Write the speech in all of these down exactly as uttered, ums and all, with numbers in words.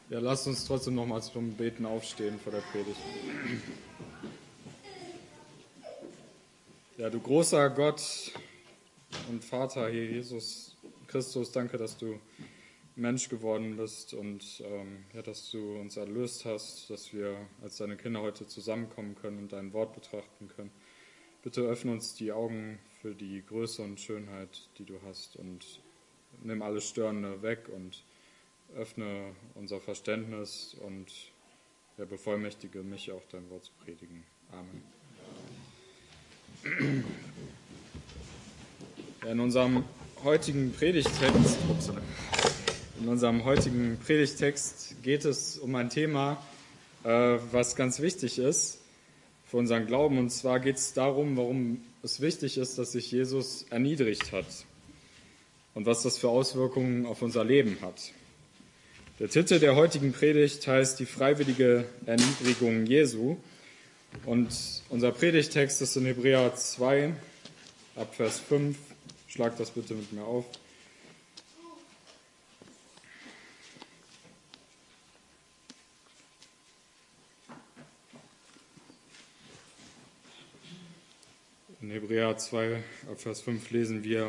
Ja, lasst uns trotzdem nochmals zum Beten aufstehen vor der Predigt. Ja, du großer Gott und Vater, hier Jesus Christus, danke, dass du Mensch geworden bist und ähm, ja, dass du uns erlöst hast, dass wir als deine Kinder heute zusammenkommen können und dein Wort betrachten können. Bitte öffne uns die Augen für die Größe und Schönheit, die du hast, und nimm alles Störende weg und öffne unser Verständnis und ja, bevollmächtige mich auch dein Wort zu predigen. Amen. Ja, in unserem heutigen Predigtext, in unserem heutigen Predigtext geht es um ein Thema, äh, was ganz wichtig ist für unseren Glauben. Und zwar geht es darum, warum es wichtig ist, dass sich Jesus erniedrigt hat und was das für Auswirkungen auf unser Leben hat. Der Titel der heutigen Predigt heißt die freiwillige Erniedrigung Jesu. Und unser Predigtext ist in Hebräer zwei, ab Vers fünf. Schlag das bitte mit mir auf. In Hebräer zwei, ab Vers fünf lesen wir: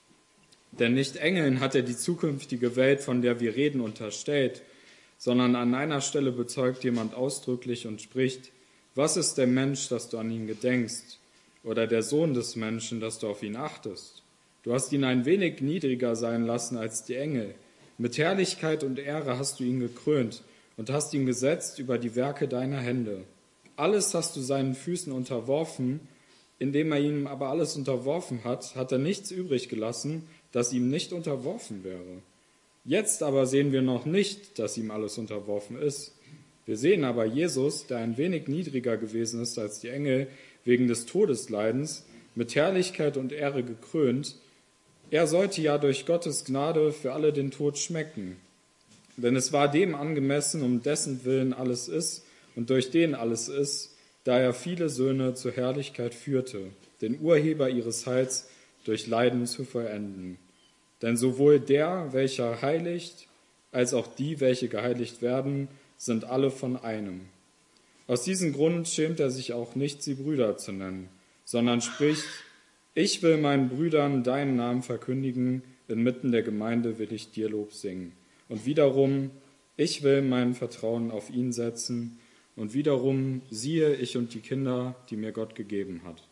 Denn nicht Engeln hat er die zukünftige Welt, von der wir reden, unterstellt, sondern an einer Stelle bezeugt jemand ausdrücklich und spricht: Was ist der Mensch, dass du an ihn gedenkst, oder der Sohn des Menschen, dass du auf ihn achtest? Du hast ihn ein wenig niedriger sein lassen als die Engel. Mit Herrlichkeit und Ehre hast du ihn gekrönt und hast ihn gesetzt über die Werke deiner Hände. Alles hast du seinen Füßen unterworfen. Indem er ihm aber alles unterworfen hat, hat er nichts übrig gelassen, das ihm nicht unterworfen wäre. Jetzt aber sehen wir noch nicht, dass ihm alles unterworfen ist. Wir sehen aber Jesus, der ein wenig niedriger gewesen ist als die Engel, wegen des Todesleidens, mit Herrlichkeit und Ehre gekrönt. Er sollte ja durch Gottes Gnade für alle den Tod schmecken. Denn es war dem angemessen, um dessen Willen alles ist und durch den alles ist, da er viele Söhne zur Herrlichkeit führte, den Urheber ihres Heils durch Leiden zu vollenden. Denn sowohl der, welcher heiligt, als auch die, welche geheiligt werden, sind alle von einem. Aus diesem Grund schämt er sich auch nicht, sie Brüder zu nennen, sondern spricht: Ich will meinen Brüdern deinen Namen verkündigen, inmitten der Gemeinde will ich dir Lob singen. Und wiederum: Ich will mein Vertrauen auf ihn setzen. Und wiederum: Siehe, ich und die Kinder, die mir Gott gegeben hat.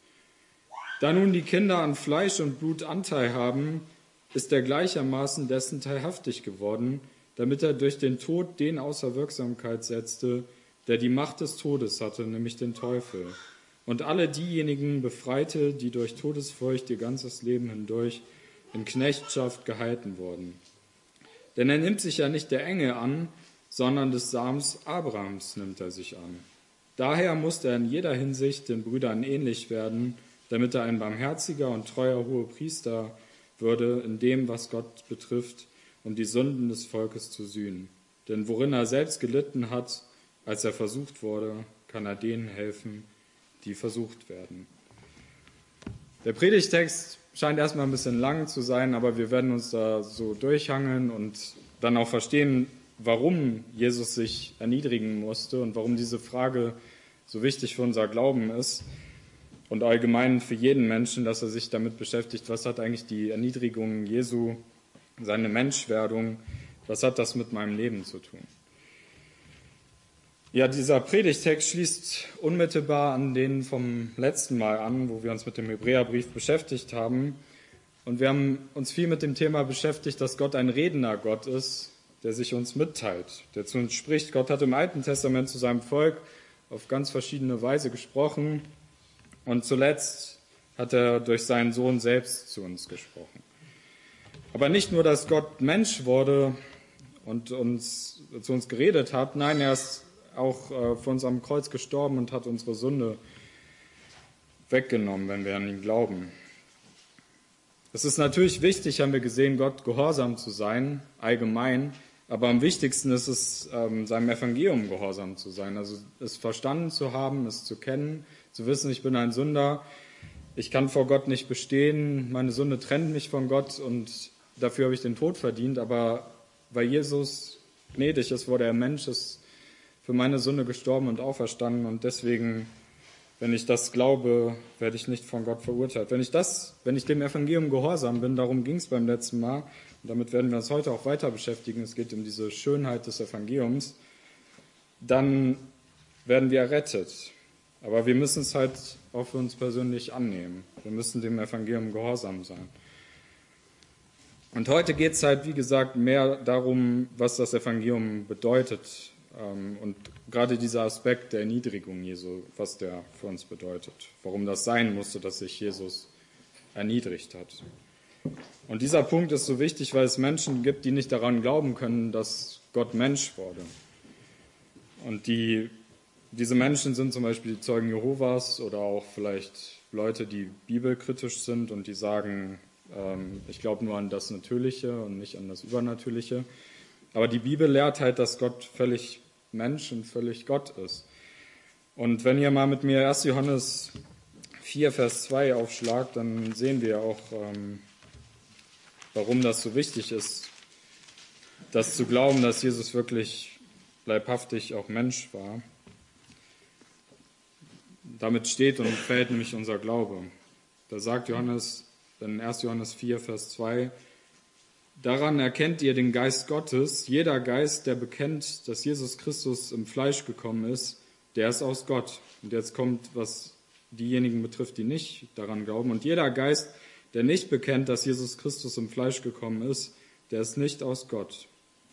Da nun die Kinder an Fleisch und Blut Anteil haben, ist er gleichermaßen dessen teilhaftig geworden, damit er durch den Tod den außer Wirksamkeit setzte, der die Macht des Todes hatte, nämlich den Teufel, und alle diejenigen befreite, die durch Todesfurcht ihr ganzes Leben hindurch in Knechtschaft gehalten wurden. Denn er nimmt sich ja nicht der Engel an, sondern des Samens Abrahams nimmt er sich an. Daher musste er in jeder Hinsicht den Brüdern ähnlich werden, damit er ein barmherziger und treuer Hohepriester würde in dem, was Gott betrifft, um die Sünden des Volkes zu sühnen. Denn worin er selbst gelitten hat, als er versucht wurde, kann er denen helfen, die versucht werden. Der Predigtext scheint erstmal ein bisschen lang zu sein, aber wir werden uns da so durchhangeln und dann auch verstehen, warum Jesus sich erniedrigen musste und warum diese Frage so wichtig für unser Glauben ist und allgemein für jeden Menschen, dass er sich damit beschäftigt, was hat eigentlich die Erniedrigung Jesu, seine Menschwerdung, was hat das mit meinem Leben zu tun? Ja, dieser Predigtext schließt unmittelbar an den vom letzten Mal an, wo wir uns mit dem Hebräerbrief beschäftigt haben. Und wir haben uns viel mit dem Thema beschäftigt, dass Gott ein redender Gott ist, der sich uns mitteilt, der zu uns spricht. Gott hat im Alten Testament zu seinem Volk auf ganz verschiedene Weise gesprochen. Und zuletzt hat er durch seinen Sohn selbst zu uns gesprochen. Aber nicht nur, dass Gott Mensch wurde und uns, zu uns geredet hat, nein, er ist auch für uns am Kreuz gestorben und hat unsere Sünde weggenommen, wenn wir an ihn glauben. Es ist natürlich wichtig, haben wir gesehen, Gott gehorsam zu sein, allgemein, aber am wichtigsten ist es, ähm, seinem Evangelium gehorsam zu sein, also es verstanden zu haben, es zu kennen, zu wissen, ich bin ein Sünder, ich kann vor Gott nicht bestehen, meine Sünde trennt mich von Gott und dafür habe ich den Tod verdient, aber weil Jesus gnädig ist, wurde er Mensch, ist für meine Sünde gestorben und auferstanden. Und deswegen, wenn ich das glaube, werde ich nicht von Gott verurteilt. Wenn ich das, wenn ich dem Evangelium gehorsam bin, darum ging es beim letzten Mal, und damit werden wir uns heute auch weiter beschäftigen, es geht um diese Schönheit des Evangeliums, dann werden wir errettet. Aber wir müssen es halt auch für uns persönlich annehmen. Wir müssen dem Evangelium gehorsam sein. Und heute geht es halt, wie gesagt, mehr darum, was das Evangelium bedeutet. Und gerade dieser Aspekt der Erniedrigung Jesu, was der für uns bedeutet. Warum das sein musste, dass sich Jesus erniedrigt hat. Und dieser Punkt ist so wichtig, weil es Menschen gibt, die nicht daran glauben können, dass Gott Mensch wurde. Und die, diese Menschen sind zum Beispiel die Zeugen Jehovas oder auch vielleicht Leute, die bibelkritisch sind und die sagen, ähm, ich glaube nur an das Natürliche und nicht an das Übernatürliche. Aber die Bibel lehrt halt, dass Gott völlig Mensch und völlig Gott ist. Und wenn ihr mal mit mir erster Johannes vier, Vers zwei aufschlagt, dann sehen wir auch, ähm, warum das so wichtig ist, das zu glauben, dass Jesus wirklich leibhaftig auch Mensch war. Damit steht und fällt nämlich unser Glaube. Da sagt Johannes in erster Johannes vier, Vers zwei, daran erkennt ihr den Geist Gottes. Jeder Geist, der bekennt, dass Jesus Christus im Fleisch gekommen ist, der ist aus Gott. Und jetzt kommt, was diejenigen betrifft, die nicht daran glauben. Und jeder Geist, der nicht bekennt, dass Jesus Christus im Fleisch gekommen ist, der ist nicht aus Gott.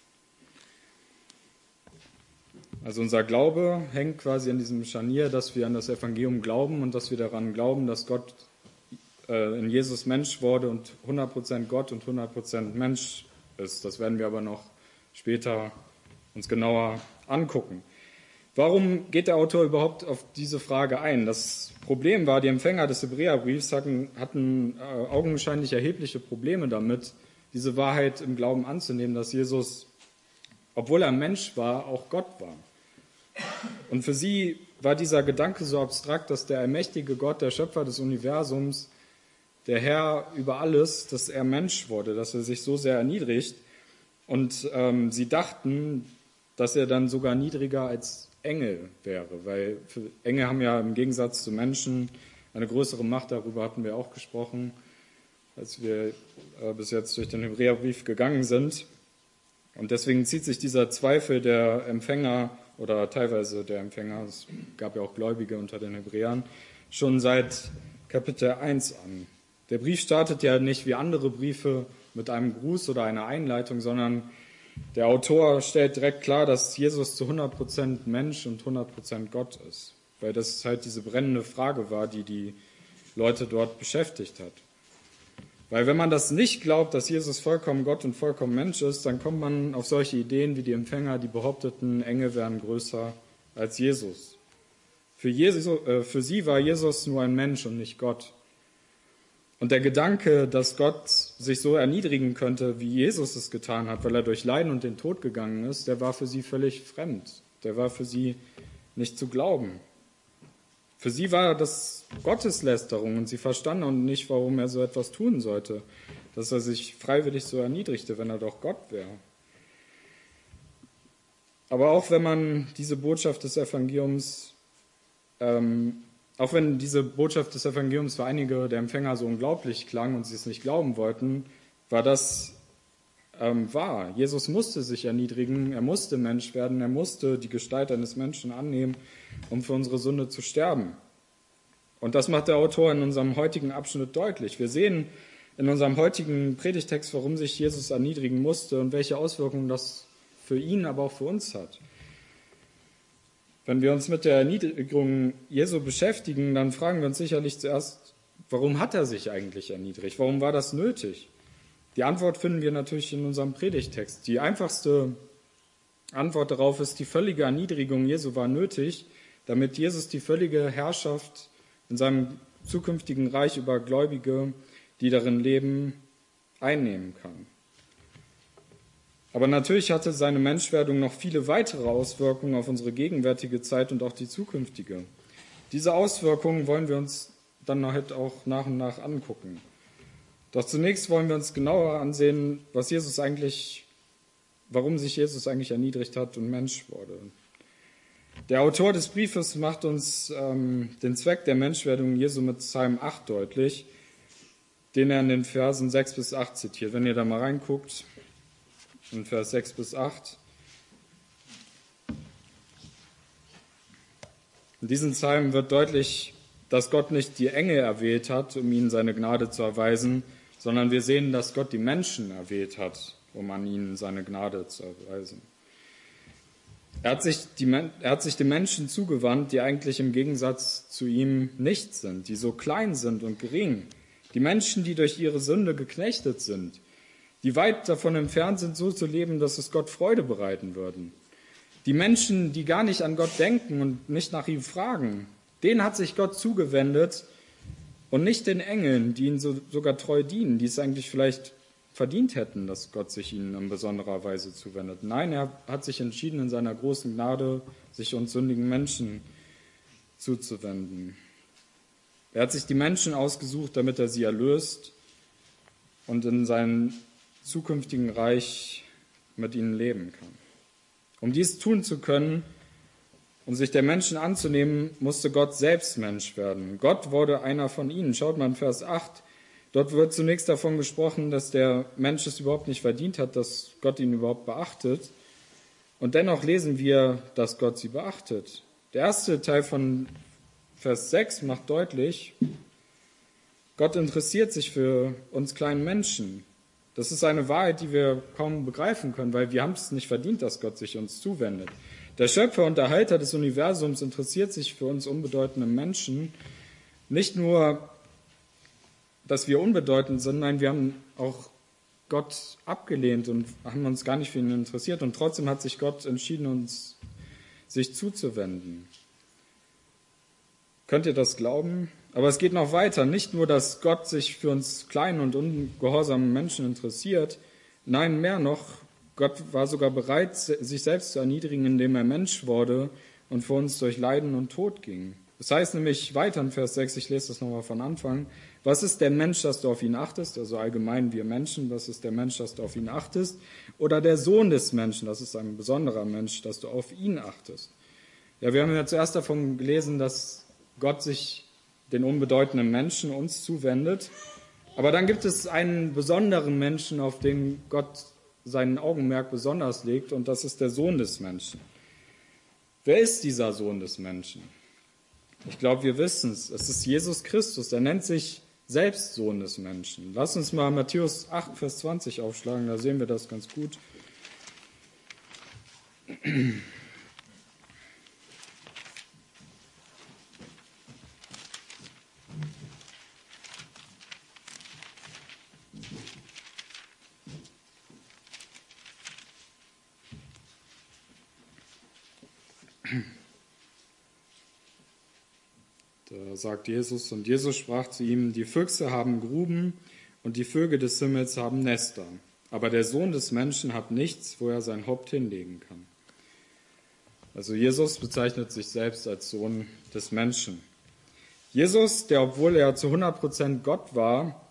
Also unser Glaube hängt quasi an diesem Scharnier, dass wir an das Evangelium glauben und dass wir daran glauben, dass Gott äh, in Jesus Mensch wurde und hundert Prozent Gott und hundert Prozent Mensch ist. Das werden wir aber noch später uns genauer angucken. Warum geht der Autor überhaupt auf diese Frage ein? Das Problem war, die Empfänger des Hebräerbriefs hatten, hatten äh, augenscheinlich erhebliche Probleme damit, diese Wahrheit im Glauben anzunehmen, dass Jesus, obwohl er Mensch war, auch Gott war. Und für sie war dieser Gedanke so abstrakt, dass der allmächtige Gott, der Schöpfer des Universums, der Herr über alles, dass er Mensch wurde, dass er sich so sehr erniedrigt. Und ähm, sie dachten, dass er dann sogar niedriger als Engel wäre, weil Engel haben ja im Gegensatz zu Menschen eine größere Macht, darüber hatten wir auch gesprochen, als wir äh, bis jetzt durch den Hebräerbrief gegangen sind. Und deswegen zieht sich dieser Zweifel der Empfänger oder teilweise der Empfänger, es gab ja auch Gläubige unter den Hebräern, schon seit Kapitel eins an. Der Brief startet ja nicht wie andere Briefe mit einem Gruß oder einer Einleitung, sondern der Autor stellt direkt klar, dass Jesus zu hundert Prozent Mensch und hundert Prozent Gott ist, weil das halt diese brennende Frage war, die die Leute dort beschäftigt hat. Weil wenn man das nicht glaubt, dass Jesus vollkommen Gott und vollkommen Mensch ist, dann kommt man auf solche Ideen wie die Empfänger, die behaupteten, Engel wären größer als Jesus. Für, Jesus, äh, für sie war Jesus nur ein Mensch und nicht Gott. Und der Gedanke, dass Gott sich so erniedrigen könnte, wie Jesus es getan hat, weil er durch Leiden und den Tod gegangen ist, der war für sie völlig fremd. Der war für sie nicht zu glauben. Für sie war das Gotteslästerung und sie verstanden auch nicht, warum er so etwas tun sollte, dass er sich freiwillig so erniedrigte, wenn er doch Gott wäre. Aber auch wenn man diese Botschaft des Evangeliums, ähm, auch wenn diese Botschaft des Evangeliums für einige der Empfänger so unglaublich klang und sie es nicht glauben wollten, war das ähm, wahr. Jesus musste sich erniedrigen, er musste Mensch werden, er musste die Gestalt eines Menschen annehmen, um für unsere Sünde zu sterben. Und das macht der Autor in unserem heutigen Abschnitt deutlich. Wir sehen in unserem heutigen Predigtext, warum sich Jesus erniedrigen musste und welche Auswirkungen das für ihn, aber auch für uns hat. Wenn wir uns mit der Erniedrigung Jesu beschäftigen, dann fragen wir uns sicherlich zuerst, warum hat er sich eigentlich erniedrigt? Warum war das nötig? Die Antwort finden wir natürlich in unserem Predigtext. Die einfachste Antwort darauf ist, die völlige Erniedrigung Jesu war nötig, damit Jesus die völlige Herrschaft in seinem zukünftigen Reich über Gläubige, die darin leben, einnehmen kann. Aber natürlich hatte seine Menschwerdung noch viele weitere Auswirkungen auf unsere gegenwärtige Zeit und auch die zukünftige. Diese Auswirkungen wollen wir uns dann halt auch nach und nach angucken. Doch zunächst wollen wir uns genauer ansehen, was Jesus eigentlich warum sich Jesus eigentlich erniedrigt hat und Mensch wurde. Der Autor des Briefes macht uns ähm, den Zweck der Menschwerdung Jesu mit Psalm acht deutlich, den er in den Versen sechs bis acht zitiert. Wenn ihr da mal reinguckt, in Vers sechs bis acht. In diesem Psalm wird deutlich, dass Gott nicht die Engel erwählt hat, um ihnen seine Gnade zu erweisen, sondern wir sehen, dass Gott die Menschen erwählt hat, um an ihnen seine Gnade zu erweisen. Er hat sich die, er hat sich den Menschen zugewandt, die eigentlich im Gegensatz zu ihm nichts sind, die so klein sind und gering. Die Menschen, die durch ihre Sünde geknechtet sind, die weit davon entfernt sind, so zu leben, dass es Gott Freude bereiten würden. Die Menschen, die gar nicht an Gott denken und nicht nach ihm fragen, denen hat sich Gott zugewendet und nicht den Engeln, die ihnen so, sogar treu dienen, die es eigentlich vielleicht verdient hätten, dass Gott sich ihnen in besonderer Weise zuwendet. Nein, er hat sich entschieden, in seiner großen Gnade sich uns sündigen Menschen zuzuwenden. Er hat sich die Menschen ausgesucht, damit er sie erlöst und in seinem zukünftigen Reich mit ihnen leben kann. Um dies tun zu können, um sich der Menschen anzunehmen, musste Gott selbst Mensch werden. Gott wurde einer von ihnen. Schaut mal in Vers acht. Dort wird zunächst davon gesprochen, dass der Mensch es überhaupt nicht verdient hat, dass Gott ihn überhaupt beachtet. Und dennoch lesen wir, dass Gott sie beachtet. Der erste Teil von Vers sechs macht deutlich, Gott interessiert sich für uns kleinen Menschen. Das ist eine Wahrheit, die wir kaum begreifen können, weil wir haben es nicht verdient, dass Gott sich uns zuwendet. Der Schöpfer und Erhalter des Universums interessiert sich für uns unbedeutende Menschen. Nicht nur, dass wir unbedeutend sind, nein, wir haben auch Gott abgelehnt und haben uns gar nicht für ihn interessiert. Und trotzdem hat sich Gott entschieden, uns sich zuzuwenden. Könnt ihr das glauben? Aber es geht noch weiter. Nicht nur, dass Gott sich für uns kleinen und ungehorsamen Menschen interessiert. Nein, mehr noch. Gott war sogar bereit, sich selbst zu erniedrigen, indem er Mensch wurde und für uns durch Leiden und Tod ging. Das heißt nämlich weiter in Vers sechs, ich lese das nochmal von Anfang. Was ist der Mensch, dass du auf ihn achtest? Also allgemein wir Menschen, was ist der Mensch, dass du auf ihn achtest? Oder der Sohn des Menschen, das ist ein besonderer Mensch, dass du auf ihn achtest. Ja, wir haben ja zuerst davon gelesen, dass Gott sich den unbedeutenden Menschen uns zuwendet. Aber dann gibt es einen besonderen Menschen, auf den Gott seinen Augenmerk besonders legt, und das ist der Sohn des Menschen. Wer ist dieser Sohn des Menschen? Ich glaube, wir wissen es. Es ist Jesus Christus. Er nennt sich selbst Sohn des Menschen. Lass uns mal Matthäus acht, Vers zwanzig aufschlagen, da sehen wir das ganz gut. Da sagt Jesus, und Jesus sprach zu ihm, die Füchse haben Gruben und die Vögel des Himmels haben Nester, aber der Sohn des Menschen hat nichts, wo er sein Haupt hinlegen kann. Also Jesus bezeichnet sich selbst als Sohn des Menschen. Jesus, der, obwohl er zu hundert Prozent Gott war,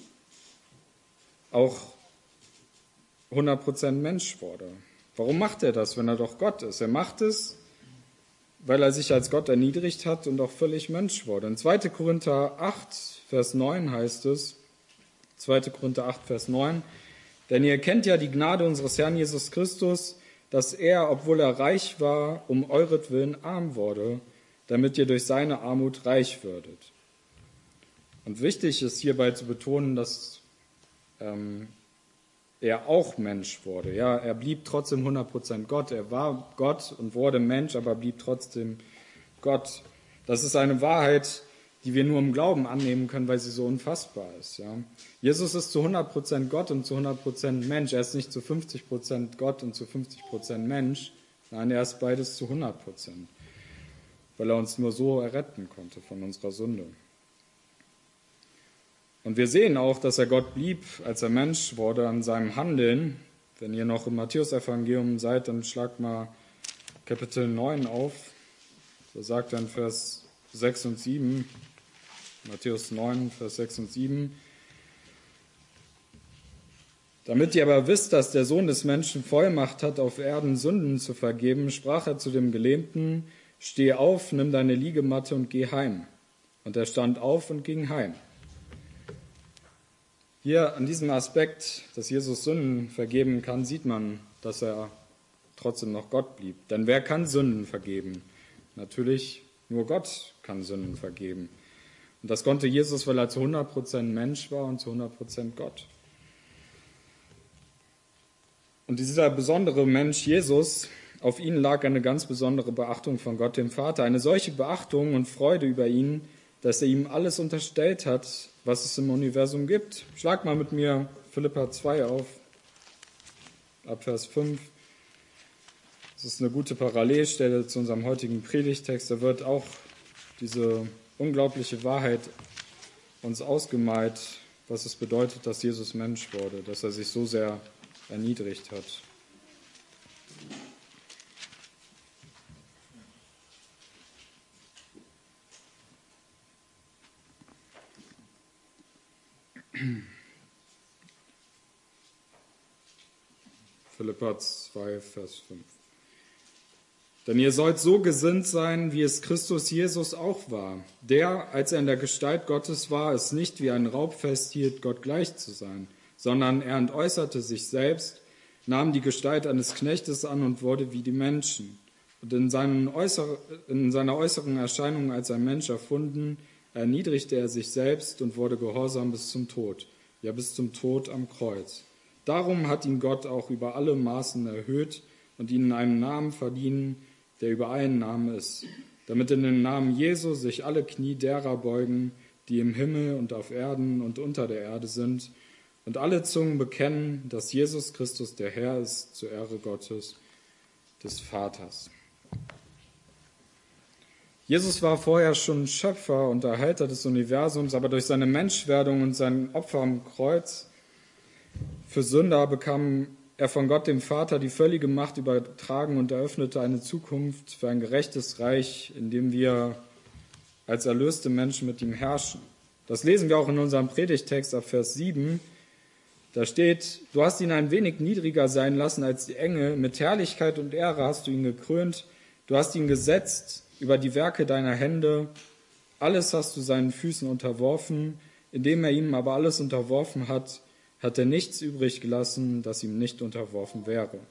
auch hundert Prozent Mensch wurde. Warum macht er das, wenn er doch Gott ist? Er macht es, weil er sich als Gott erniedrigt hat und auch völlig Mensch wurde. In zweiter Korinther acht, Vers neun heißt es, zweiter Korinther acht, Vers neun, denn ihr kennt ja die Gnade unseres Herrn Jesus Christus, dass er, obwohl er reich war, um euretwillen arm wurde, damit ihr durch seine Armut reich würdet. Und wichtig ist hierbei zu betonen, dass ähm, er auch Mensch wurde. Ja, er blieb trotzdem hundert Prozent Gott. Er war Gott und wurde Mensch, aber blieb trotzdem Gott. Das ist eine Wahrheit, die wir nur im Glauben annehmen können, weil sie so unfassbar ist. Ja. Jesus ist zu hundert Prozent Gott und zu hundert Prozent Mensch. Er ist nicht zu fünfzig Prozent Gott und zu fünfzig Prozent Mensch. Nein, er ist beides zu hundert Prozent, weil er uns nur so erretten konnte von unserer Sünde. Und wir sehen auch, dass er Gott blieb, als er Mensch wurde, an seinem Handeln. Wenn ihr noch im Matthäus-Evangelium seid, dann schlagt mal Kapitel neun auf. Da sagt er in Vers sechs und sieben, Matthäus neun, Vers sechs und sieben, Damit ihr aber wisst, dass der Sohn des Menschen Vollmacht hat, auf Erden Sünden zu vergeben, sprach er zu dem Gelähmten: Steh auf, nimm deine Liegematte und geh heim. Und er stand auf und ging heim. Hier an diesem Aspekt, dass Jesus Sünden vergeben kann, sieht man, dass er trotzdem noch Gott blieb. Denn wer kann Sünden vergeben? Natürlich nur Gott kann Sünden vergeben. Und das konnte Jesus, weil er zu hundert Prozent Mensch war und zu hundert Prozent Gott. Und dieser besondere Mensch Jesus, auf ihn lag eine ganz besondere Beachtung von Gott, dem Vater. Eine solche Beachtung und Freude über ihn, dass er ihm alles unterstellt hat, was es im Universum gibt. Schlag mal mit mir Philipper zwei auf, ab Vers fünf. Das ist eine gute Parallelstelle zu unserem heutigen Predigtext. Da wird auch diese unglaubliche Wahrheit uns ausgemalt, was es bedeutet, dass Jesus Mensch wurde, dass er sich so sehr erniedrigt hat. Philipper zwei, Vers fünf. Denn ihr sollt so gesinnt sein, wie es Christus Jesus auch war, der, als er in der Gestalt Gottes war, es nicht wie ein Raub festhielt, Gott gleich zu sein, sondern er entäußerte sich selbst, nahm die Gestalt eines Knechtes an und wurde wie die Menschen. Und in, seinen äußer, in seiner äußeren Erscheinung als ein Mensch erfunden, erniedrigte er sich selbst und wurde gehorsam bis zum Tod, ja bis zum Tod am Kreuz. Darum hat ihn Gott auch über alle Maßen erhöht und ihnen einen Namen verliehen, der über allen Namen ist, damit in den Namen Jesu sich alle Knie derer beugen, die im Himmel und auf Erden und unter der Erde sind, und alle Zungen bekennen, dass Jesus Christus der Herr ist, zur Ehre Gottes, des Vaters. Jesus war vorher schon Schöpfer und Erhalter des Universums, aber durch seine Menschwerdung und sein Opfer am Kreuz für Sünder bekam er von Gott, dem Vater, die völlige Macht übertragen und eröffnete eine Zukunft für ein gerechtes Reich, in dem wir als erlöste Menschen mit ihm herrschen. Das lesen wir auch in unserem Predigtext ab Vers sieben. Da steht: Du hast ihn ein wenig niedriger sein lassen als die Engel, mit Herrlichkeit und Ehre hast du ihn gekrönt, du hast ihn gesetzt über die Werke deiner Hände, alles hast du seinen Füßen unterworfen, indem er ihm aber alles unterworfen hat, hat er nichts übrig gelassen, das ihm nicht unterworfen wäre.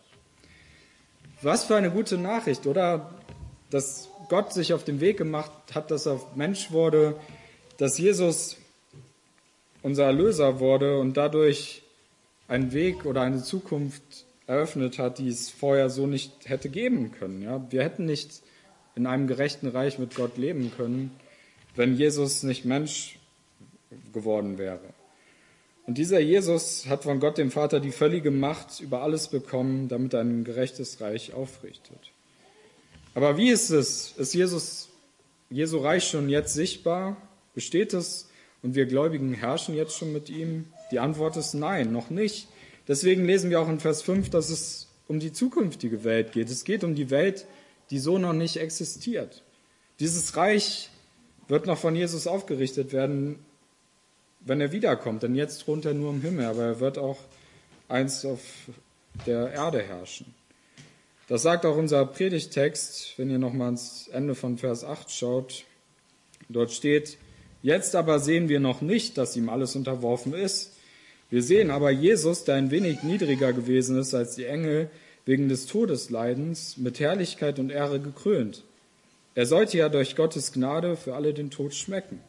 Was für eine gute Nachricht, oder? Dass Gott sich auf den Weg gemacht hat, dass er Mensch wurde, dass Jesus unser Erlöser wurde und dadurch einen Weg oder eine Zukunft eröffnet hat, die es vorher so nicht hätte geben können. Ja? Wir hätten nicht in einem gerechten Reich mit Gott leben können, wenn Jesus nicht Mensch geworden wäre. Und dieser Jesus hat von Gott, dem Vater, die völlige Macht über alles bekommen, damit er ein gerechtes Reich aufrichtet. Aber wie ist es? Ist Jesus, Jesu Reich schon jetzt sichtbar? Besteht es und wir Gläubigen herrschen jetzt schon mit ihm? Die Antwort ist nein, noch nicht. Deswegen lesen wir auch in Vers fünf, dass es um die zukünftige Welt geht. Es geht um die Welt, die so noch nicht existiert. Dieses Reich wird noch von Jesus aufgerichtet werden, wenn er wiederkommt, denn jetzt thront er nur im Himmel, aber er wird auch einst auf der Erde herrschen. Das sagt auch unser Predigtext, wenn ihr nochmal ans Ende von Vers acht schaut. Dort steht: Jetzt aber sehen wir noch nicht, dass ihm alles unterworfen ist. Wir sehen aber Jesus, der ein wenig niedriger gewesen ist als die Engel, wegen des Todesleidens, mit Herrlichkeit und Ehre gekrönt. Er sollte ja durch Gottes Gnade für alle den Tod schmecken.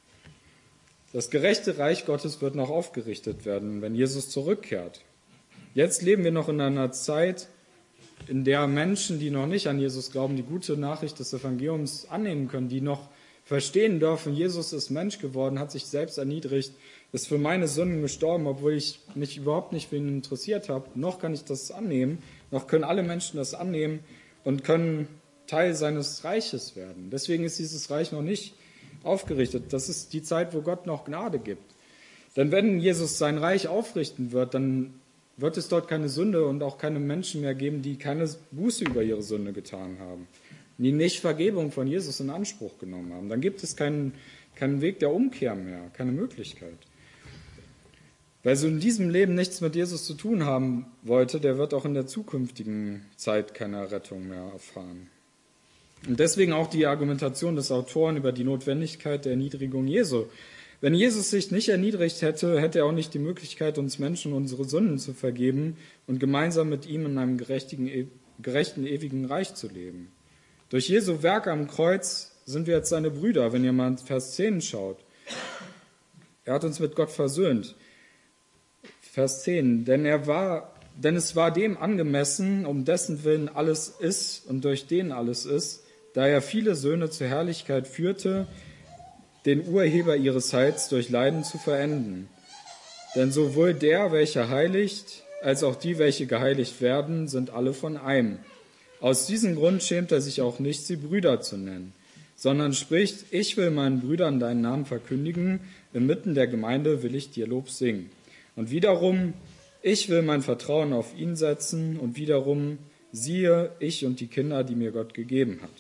Das gerechte Reich Gottes wird noch aufgerichtet werden, wenn Jesus zurückkehrt. Jetzt leben wir noch in einer Zeit, in der Menschen, die noch nicht an Jesus glauben, die gute Nachricht des Evangeliums annehmen können, die noch verstehen dürfen, Jesus ist Mensch geworden, hat sich selbst erniedrigt, ist für meine Sünden gestorben, obwohl ich mich überhaupt nicht für ihn interessiert habe. Noch kann ich das annehmen, noch können alle Menschen das annehmen und können Teil seines Reiches werden. Deswegen ist dieses Reich noch nicht aufgerichtet. Das ist die Zeit, wo Gott noch Gnade gibt. Denn wenn Jesus sein Reich aufrichten wird, dann wird es dort keine Sünde und auch keine Menschen mehr geben, die keine Buße über ihre Sünde getan haben, die nicht Vergebung von Jesus in Anspruch genommen haben. Dann gibt es keinen, keinen Weg der Umkehr mehr, keine Möglichkeit. Wer so in diesem Leben nichts mit Jesus zu tun haben wollte, der wird auch in der zukünftigen Zeit keine Rettung mehr erfahren. Und deswegen auch die Argumentation des Autoren über die Notwendigkeit der Erniedrigung Jesu. Wenn Jesus sich nicht erniedrigt hätte, hätte er auch nicht die Möglichkeit, uns Menschen unsere Sünden zu vergeben und gemeinsam mit ihm in einem gerechten, gerechten ewigen Reich zu leben. Durch Jesu Werk am Kreuz sind wir jetzt seine Brüder, wenn ihr mal in Vers zehn schaut. Er hat uns mit Gott versöhnt. Vers zehn, denn er war, denn es war dem angemessen, um dessen Willen alles ist und durch den alles ist, da er viele Söhne zur Herrlichkeit führte, den Urheber ihres Heils durch Leiden zu verenden. Denn sowohl der, welcher heiligt, als auch die, welche geheiligt werden, sind alle von einem. Aus diesem Grund schämt er sich auch nicht, sie Brüder zu nennen, sondern spricht, ich will meinen Brüdern deinen Namen verkündigen, inmitten der Gemeinde will ich dir Lob singen. Und wiederum, ich will mein Vertrauen auf ihn setzen und wiederum, siehe, ich und die Kinder, die mir Gott gegeben hat.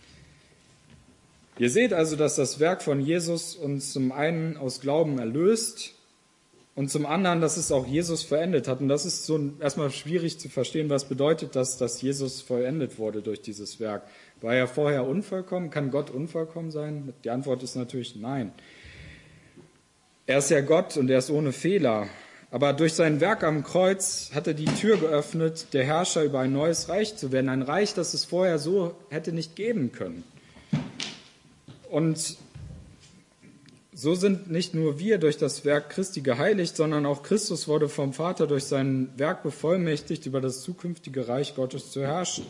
Ihr seht also, dass das Werk von Jesus uns zum einen aus Glauben erlöst und zum anderen, dass es auch Jesus vollendet hat. Und das ist so erstmal schwierig zu verstehen, was bedeutet das, dass Jesus vollendet wurde durch dieses Werk. War er vorher unvollkommen? Kann Gott unvollkommen sein? Die Antwort ist natürlich nein. Er ist ja Gott und er ist ohne Fehler. Aber durch sein Werk am Kreuz hat er die Tür geöffnet, der Herrscher über ein neues Reich zu werden. Ein Reich, das es vorher so hätte nicht geben können. Und so sind nicht nur wir durch das Werk Christi geheiligt, sondern auch Christus wurde vom Vater durch sein Werk bevollmächtigt, über das zukünftige Reich Gottes zu herrschen.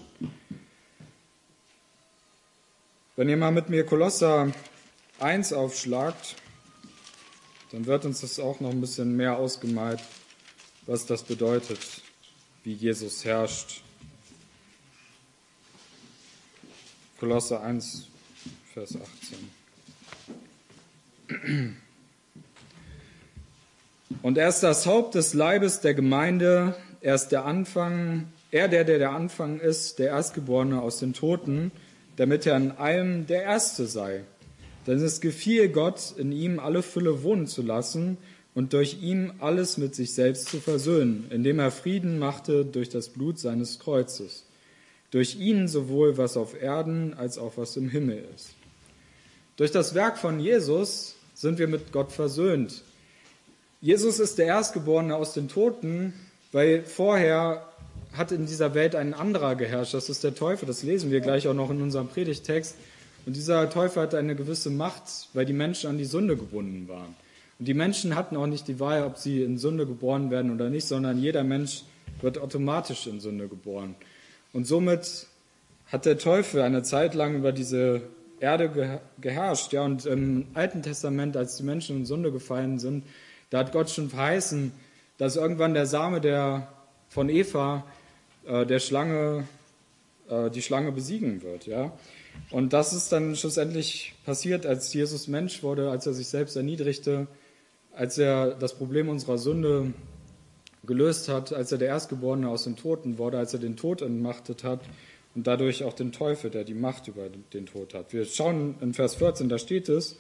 Wenn ihr mal mit mir Kolosser eins aufschlagt, dann wird uns das auch noch ein bisschen mehr ausgemalt, was das bedeutet, wie Jesus herrscht. Kolosser eins, Vers achtzehn. Und er ist das Haupt des Leibes der Gemeinde, er ist der Anfang, er, der, der der Anfang ist, der Erstgeborene aus den Toten, damit er in allem der Erste sei. Denn es gefiel Gott, in ihm alle Fülle wohnen zu lassen und durch ihn alles mit sich selbst zu versöhnen, indem er Frieden machte durch das Blut seines Kreuzes. Durch ihn sowohl was auf Erden als auch was im Himmel ist. Durch das Werk von Jesus sind wir mit Gott versöhnt. Jesus ist der Erstgeborene aus den Toten, weil vorher hat in dieser Welt ein anderer geherrscht. Das ist der Teufel, das lesen wir gleich auch noch in unserem Predigtext. Und dieser Teufel hatte eine gewisse Macht, weil die Menschen an die Sünde gebunden waren. Und die Menschen hatten auch nicht die Wahl, ob sie in Sünde geboren werden oder nicht, sondern jeder Mensch wird automatisch in Sünde geboren. Und somit hat der Teufel eine Zeit lang über diese Erde geherrscht. Ja, und im Alten Testament, als die Menschen in Sünde gefallen sind, da hat Gott schon verheißen, dass irgendwann der Same der, von Eva äh, der Schlange, äh, die Schlange besiegen wird. Ja. Und das ist dann schlussendlich passiert, als Jesus Mensch wurde, als er sich selbst erniedrigte, als er das Problem unserer Sünde gelöst hat, als er der Erstgeborene aus den Toten wurde, als er den Tod entmachtet hat und dadurch auch den Teufel, der die Macht über den Tod hat. Wir schauen in Vers vierzehn, da steht es,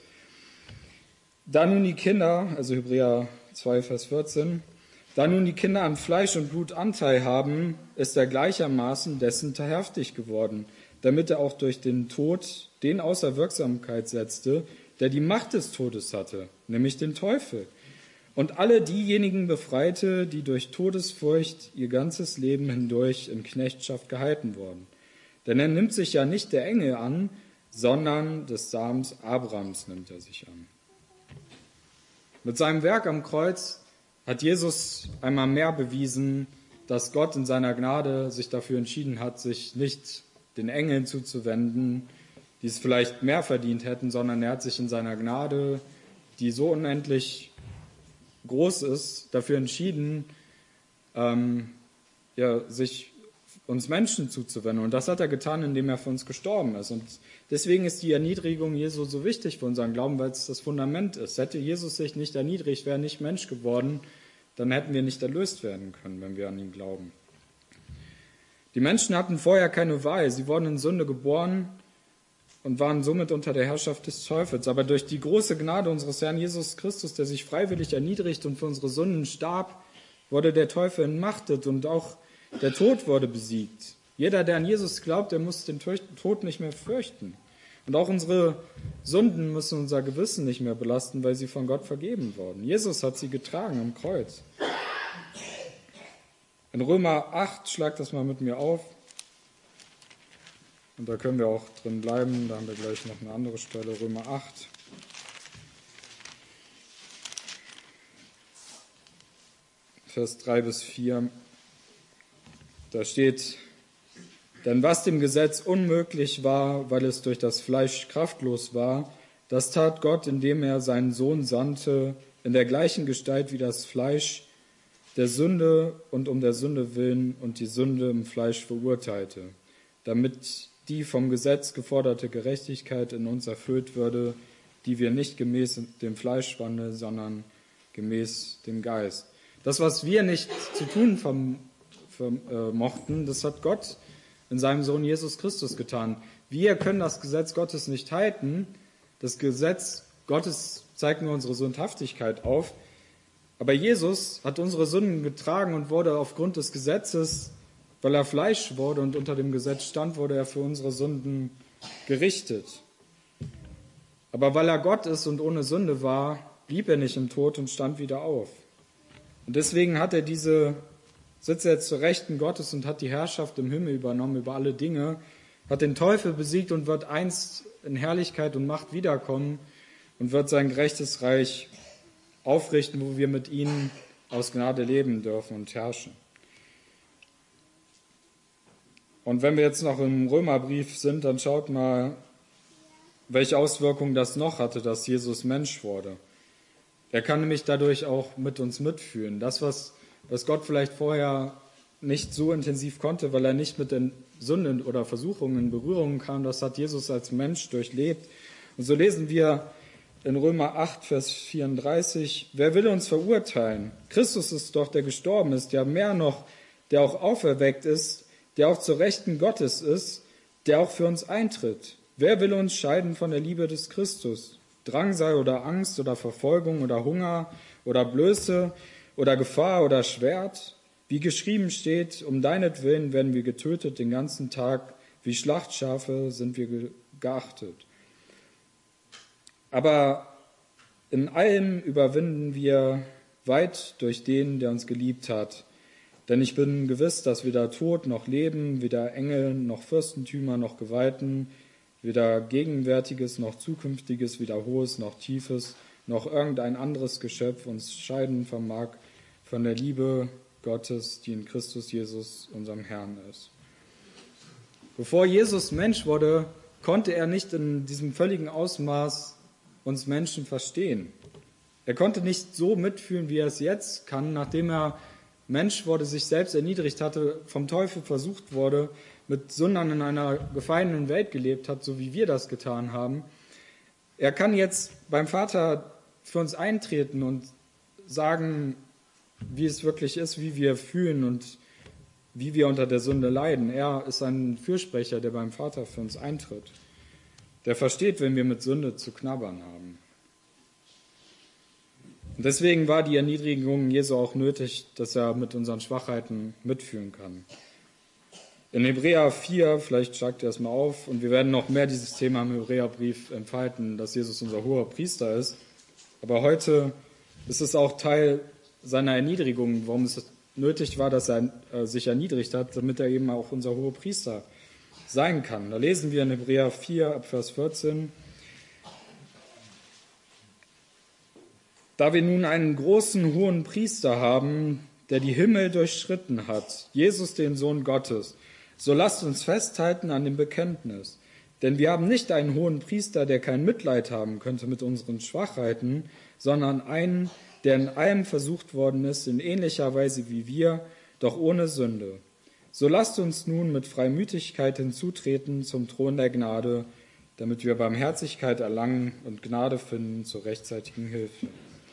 da nun die Kinder, also Hebräer zwei, Vers vierzehn, da nun die Kinder an Fleisch und Blut Anteil haben, ist er gleichermaßen dessen teilhaftig geworden, damit er auch durch den Tod den außer Wirksamkeit setzte, der die Macht des Todes hatte, nämlich den Teufel, und alle diejenigen befreite, die durch Todesfurcht ihr ganzes Leben hindurch in Knechtschaft gehalten wurden. Denn er nimmt sich ja nicht der Engel an, sondern des Samens Abrahams nimmt er sich an. Mit seinem Werk am Kreuz hat Jesus einmal mehr bewiesen, dass Gott in seiner Gnade sich dafür entschieden hat, sich nicht den Engeln zuzuwenden, die es vielleicht mehr verdient hätten, sondern er hat sich in seiner Gnade, die so unendlich groß ist, dafür entschieden, ähm, ja, sich uns Menschen zuzuwenden. Und das hat er getan, indem er für uns gestorben ist. Und deswegen ist die Erniedrigung Jesu so wichtig für unseren Glauben, weil es das Fundament ist. Hätte Jesus sich nicht erniedrigt, wäre nicht Mensch geworden, dann hätten wir nicht erlöst werden können, wenn wir an ihn glauben. Die Menschen hatten vorher keine Wahl. Sie wurden in Sünde geboren und waren somit unter der Herrschaft des Teufels. Aber durch die große Gnade unseres Herrn Jesus Christus, der sich freiwillig erniedrigt und für unsere Sünden starb, wurde der Teufel entmachtet und auch der Tod wurde besiegt. Jeder, der an Jesus glaubt, der muss den Tod nicht mehr fürchten. Und auch unsere Sünden müssen unser Gewissen nicht mehr belasten, weil sie von Gott vergeben wurden. Jesus hat sie getragen am Kreuz. In Römer acht, schlag das mal mit mir auf. Und da können wir auch drin bleiben, da haben wir gleich noch eine andere Stelle, Römer acht. Vers drei bis vier. Da steht: Denn was dem Gesetz unmöglich war, weil es durch das Fleisch kraftlos war, das tat Gott, indem er seinen Sohn sandte, in der gleichen Gestalt wie das Fleisch, der Sünde und um der Sünde willen und die Sünde im Fleisch verurteilte, damit die vom Gesetz geforderte Gerechtigkeit in uns erfüllt würde, die wir nicht gemäß dem Fleisch wandeln, sondern gemäß dem Geist. Das, was wir nicht zu tun vermochten, das hat Gott in seinem Sohn Jesus Christus getan. Wir können das Gesetz Gottes nicht halten. Das Gesetz Gottes zeigt nur unsere Sündhaftigkeit auf. Aber Jesus hat unsere Sünden getragen und wurde aufgrund des Gesetzes, weil er Fleisch wurde und unter dem Gesetz stand, wurde er für unsere Sünden gerichtet. Aber weil er Gott ist und ohne Sünde war, blieb er nicht im Tod und stand wieder auf. Und deswegen hat er diese, sitzt er jetzt zur Rechten Gottes und hat die Herrschaft im Himmel übernommen über alle Dinge, hat den Teufel besiegt und wird einst in Herrlichkeit und Macht wiederkommen und wird sein gerechtes Reich aufrichten, wo wir mit ihm aus Gnade leben dürfen und herrschen. Und wenn wir jetzt noch im Römerbrief sind, dann schaut mal, welche Auswirkungen das noch hatte, dass Jesus Mensch wurde. Er kann nämlich dadurch auch mit uns mitfühlen. Das, was, was Gott vielleicht vorher nicht so intensiv konnte, weil er nicht mit den Sünden oder Versuchungen in Berührung kam, das hat Jesus als Mensch durchlebt. Und so lesen wir in Römer acht, Vers vierunddreißig, wer will uns verurteilen? Christus ist doch, der gestorben ist, ja mehr noch, der auch auferweckt ist, der auch zur Rechten Gottes ist, der auch für uns eintritt. Wer will uns scheiden von der Liebe des Christus? Drangsal oder Angst oder Verfolgung oder Hunger oder Blöße oder Gefahr oder Schwert? Wie geschrieben steht, um deinetwillen werden wir getötet den ganzen Tag, wie Schlachtschafe sind wir geachtet. Aber in allem überwinden wir weit durch den, der uns geliebt hat. Denn ich bin gewiss, dass weder Tod noch Leben, weder Engel noch Fürstentümer noch Gewalten, weder Gegenwärtiges noch Zukünftiges, weder Hohes noch Tiefes, noch irgendein anderes Geschöpf uns scheiden vermag von der Liebe Gottes, die in Christus Jesus, unserem Herrn ist. Bevor Jesus Mensch wurde, konnte er nicht in diesem völligen Ausmaß uns Menschen verstehen. Er konnte nicht so mitfühlen, wie er es jetzt kann, nachdem er Mensch wurde, sich selbst erniedrigt hatte, vom Teufel versucht wurde, mit Sündern in einer gefallenen Welt gelebt hat, so wie wir das getan haben. Er kann jetzt beim Vater für uns eintreten und sagen, wie es wirklich ist, wie wir fühlen und wie wir unter der Sünde leiden. Er ist ein Fürsprecher, der beim Vater für uns eintritt. Der versteht, wenn wir mit Sünde zu knabbern haben. Und deswegen war die Erniedrigung Jesu auch nötig, dass er mit unseren Schwachheiten mitfühlen kann. In Hebräer vier, vielleicht schlagt ihr es mal auf, und wir werden noch mehr dieses Thema im Hebräerbrief entfalten, dass Jesus unser hoher Priester ist. Aber heute ist es auch Teil seiner Erniedrigung, warum es nötig war, dass er sich erniedrigt hat, damit er eben auch unser hoher Priester sein kann. Da lesen wir in Hebräer vier, ab Vers vierzehn. Da wir nun einen großen hohen Priester haben, der die Himmel durchschritten hat, Jesus, den Sohn Gottes, so lasst uns festhalten an dem Bekenntnis. Denn wir haben nicht einen hohen Priester, der kein Mitleid haben könnte mit unseren Schwachheiten, sondern einen, der in allem versucht worden ist, in ähnlicher Weise wie wir, doch ohne Sünde. So lasst uns nun mit Freimütigkeit hinzutreten zum Thron der Gnade, damit wir Barmherzigkeit erlangen und Gnade finden zur rechtzeitigen Hilfe.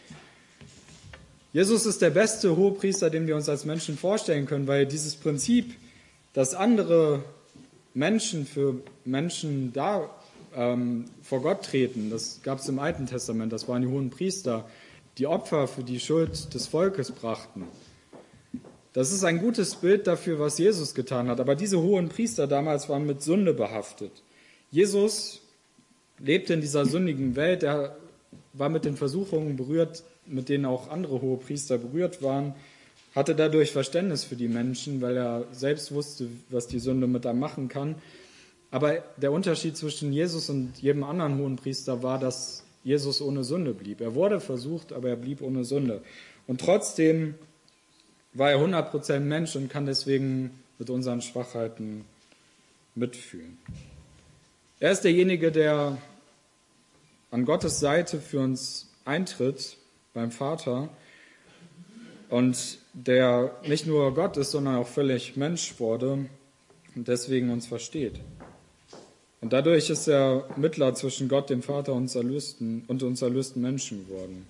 Jesus ist der beste Hohepriester, den wir uns als Menschen vorstellen können, weil dieses Prinzip, dass andere Menschen für Menschen da ähm, vor Gott treten. Das gab es im Alten Testament, das waren die hohen Priester, die Opfer für die Schuld des Volkes brachten. Das ist ein gutes Bild dafür, was Jesus getan hat. Aber diese hohen Priester damals waren mit Sünde behaftet. Jesus lebte in dieser sündigen Welt, er war mit den Versuchungen berührt, mit denen auch andere hohe Priester berührt waren, hatte dadurch Verständnis für die Menschen, weil er selbst wusste, was die Sünde mit einem machen kann. Aber der Unterschied zwischen Jesus und jedem anderen hohen Priester war, dass Jesus ohne Sünde blieb. Er wurde versucht, aber er blieb ohne Sünde. Und trotzdem war er hundert Prozent Mensch und kann deswegen mit unseren Schwachheiten mitfühlen. Er ist derjenige, der an Gottes Seite für uns eintritt beim Vater und der nicht nur Gott ist, sondern auch völlig Mensch wurde und deswegen uns versteht. Und dadurch ist er Mittler zwischen Gott, dem Vater und uns erlösten, und uns erlösten Menschen geworden.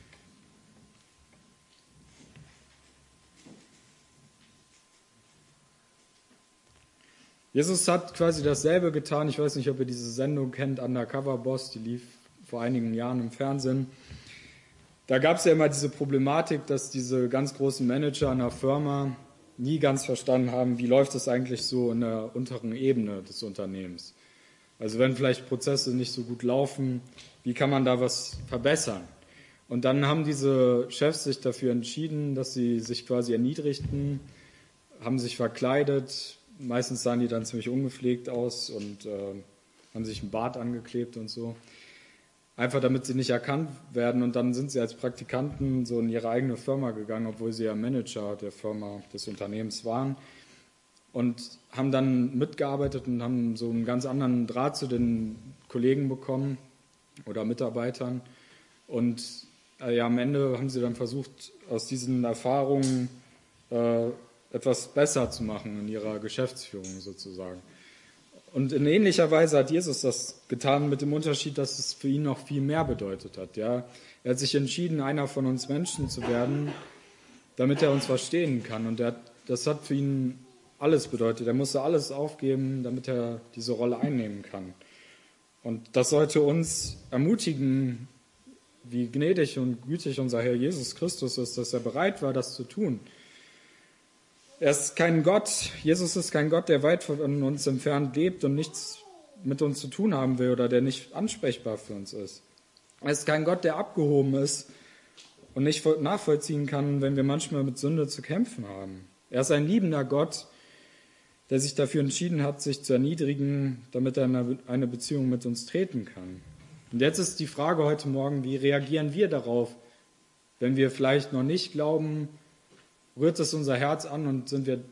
Jesus hat quasi dasselbe getan. Ich weiß nicht, ob ihr diese Sendung kennt, Undercover Boss, die lief vor einigen Jahren im Fernsehen. Da gab es ja immer diese Problematik, dass diese ganz großen Manager einer Firma nie ganz verstanden haben, wie läuft es eigentlich so in der unteren Ebene des Unternehmens. Also wenn vielleicht Prozesse nicht so gut laufen, wie kann man da was verbessern? Und dann haben diese Chefs sich dafür entschieden, dass sie sich quasi erniedrigten, haben sich verkleidet. Meistens sahen die dann ziemlich ungepflegt aus und äh, haben sich einen Bart angeklebt und so. Einfach damit sie nicht erkannt werden. Und dann sind sie als Praktikanten so in ihre eigene Firma gegangen, obwohl sie ja Manager der Firma, des Unternehmens waren. Und haben dann mitgearbeitet und haben so einen ganz anderen Draht zu den Kollegen bekommen oder Mitarbeitern. Und äh, ja, am Ende haben sie dann versucht, aus diesen Erfahrungen äh, etwas besser zu machen in ihrer Geschäftsführung sozusagen. Und in ähnlicher Weise hat Jesus das getan, mit dem Unterschied, dass es für ihn noch viel mehr bedeutet hat. Ja? Er hat sich entschieden, einer von uns Menschen zu werden, damit er uns verstehen kann. Und er, das hat für ihn alles bedeutet. Er musste alles aufgeben, damit er diese Rolle einnehmen kann. Und das sollte uns ermutigen, wie gnädig und gütig unser Herr Jesus Christus ist, dass er bereit war, das zu tun. Er ist kein Gott, Jesus ist kein Gott, der weit von uns entfernt lebt und nichts mit uns zu tun haben will oder der nicht ansprechbar für uns ist. Er ist kein Gott, der abgehoben ist und nicht nachvollziehen kann, wenn wir manchmal mit Sünde zu kämpfen haben. Er ist ein liebender Gott, der sich dafür entschieden hat, sich zu erniedrigen, damit er in eine Beziehung mit uns treten kann. Und jetzt ist die Frage heute Morgen, wie reagieren wir darauf, wenn wir vielleicht noch nicht glauben, rührt es unser Herz an und sind wir,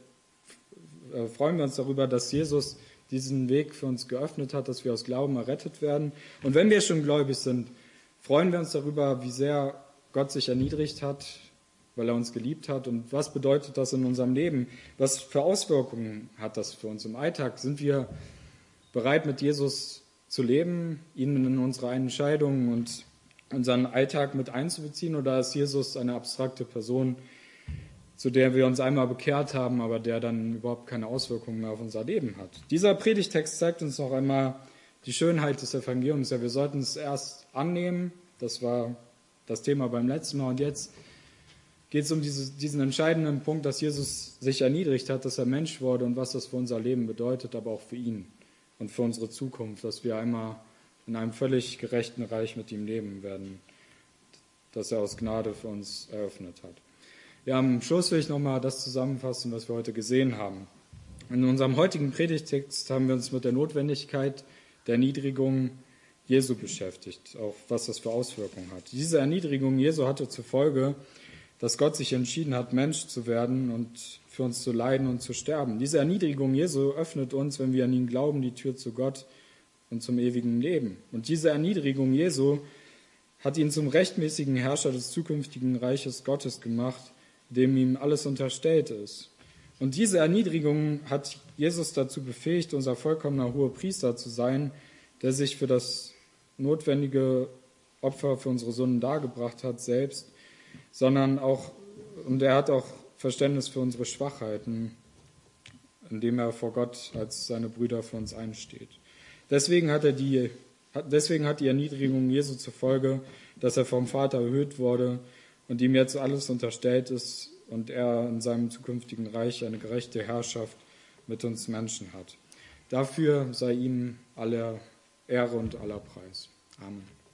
äh, freuen wir uns darüber, dass Jesus diesen Weg für uns geöffnet hat, dass wir aus Glauben errettet werden. Und wenn wir schon gläubig sind, freuen wir uns darüber, wie sehr Gott sich erniedrigt hat, weil er uns geliebt hat. Und was bedeutet das in unserem Leben? Was für Auswirkungen hat das für uns im Alltag? Sind wir bereit, mit Jesus zu leben, ihn in unsere Entscheidungen und unseren Alltag mit einzubeziehen? Oder ist Jesus eine abstrakte Person, zu der wir uns einmal bekehrt haben, aber der dann überhaupt keine Auswirkungen mehr auf unser Leben hat? Dieser Predigtext zeigt uns noch einmal die Schönheit des Evangeliums. Ja, wir sollten es erst annehmen. Das war das Thema beim letzten Mal. Und jetzt geht es um diese, diesen entscheidenden Punkt, dass Jesus sich erniedrigt hat, dass er Mensch wurde und was das für unser Leben bedeutet, aber auch für ihn und für unsere Zukunft, dass wir einmal in einem völlig gerechten Reich mit ihm leben werden, das er aus Gnade für uns eröffnet hat. Ja, am Schluss will ich nochmal das zusammenfassen, was wir heute gesehen haben. In unserem heutigen Predigtext haben wir uns mit der Notwendigkeit der Erniedrigung Jesu beschäftigt, auch was das für Auswirkungen hat. Diese Erniedrigung Jesu hatte zur Folge, dass Gott sich entschieden hat, Mensch zu werden und für uns zu leiden und zu sterben. Diese Erniedrigung Jesu öffnet uns, wenn wir an ihn glauben, die Tür zu Gott und zum ewigen Leben. Und diese Erniedrigung Jesu hat ihn zum rechtmäßigen Herrscher des zukünftigen Reiches Gottes gemacht, dem ihm alles unterstellt ist. Und diese Erniedrigung hat Jesus dazu befähigt, unser vollkommener Hohepriester zu sein, der sich für das notwendige Opfer für unsere Sünden dargebracht hat selbst, sondern auch, und er hat auch Verständnis für unsere Schwachheiten, indem er vor Gott als seine Brüder für uns einsteht. Deswegen hat er die Deswegen hat die Erniedrigung Jesu zur Folge, dass er vom Vater erhöht wurde und ihm jetzt alles unterstellt ist und er in seinem zukünftigen Reich eine gerechte Herrschaft mit uns Menschen hat. Dafür sei ihm alle Ehre und aller Preis. Amen.